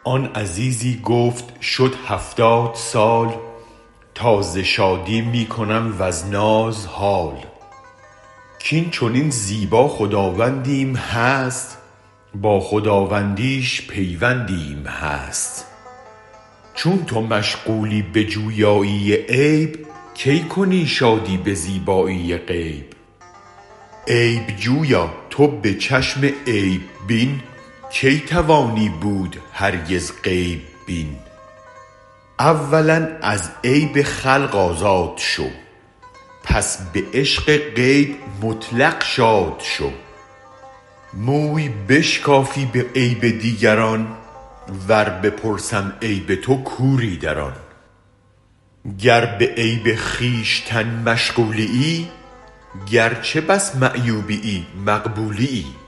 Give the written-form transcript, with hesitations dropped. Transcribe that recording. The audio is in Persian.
آن عزیزی گفت شد 70 سال تا ز شادی می کنم وز ناز حال کین چنین زیبا خداوندیم هست با خداوندیش پیوندیم هست چون تو مشغولی به جویایی عیب کی کنی شادی به زیبایی غیب عیب جویا تو به چشم عیب بین کی توانی بود هرگز غیب بین اولا از عیب خلق آزاد شو پس به عشق غیب مطلق شاد شو موی بشکافی به عیب دیگران ور بپرسم عیب تو کوری در آن گر به عیب خویشتن مشغولیی گرچه بس معیوبیی مقبولیی